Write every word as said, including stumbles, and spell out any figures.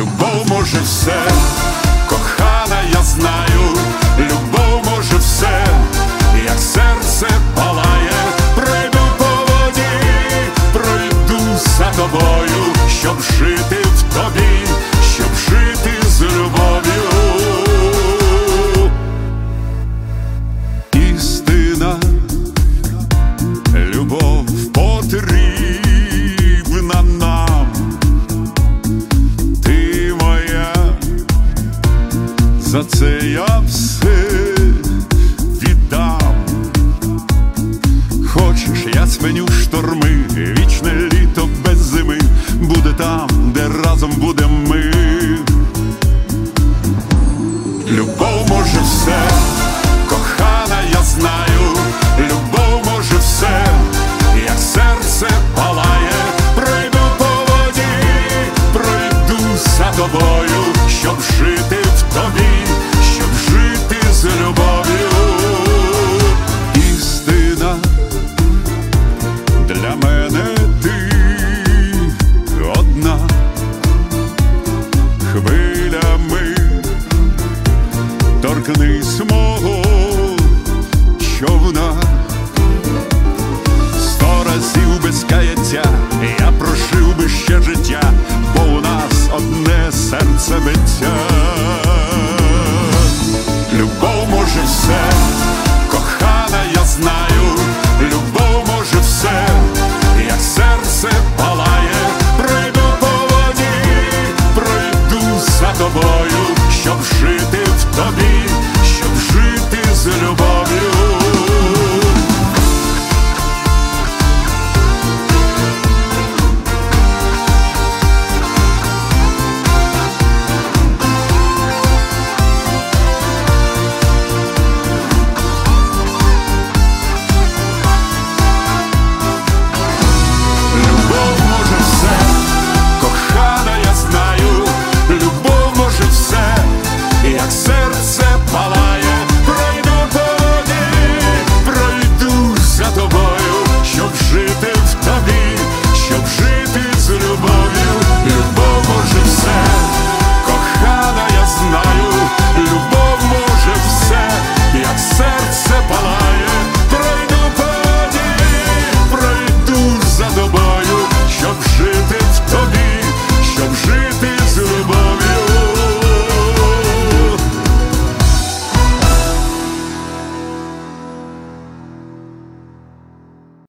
любов може все, кохана, я знаю, любов може все, як серце палає, пройду по воді, пройду за тобою, щоб жити в тобі, щоб жити з любов'ю. Істина, любов потрібна нам, ти моя, за це я все віддам. Хочеш, я спиню шторми, вічне літо без зими буде там, де разом будем ми.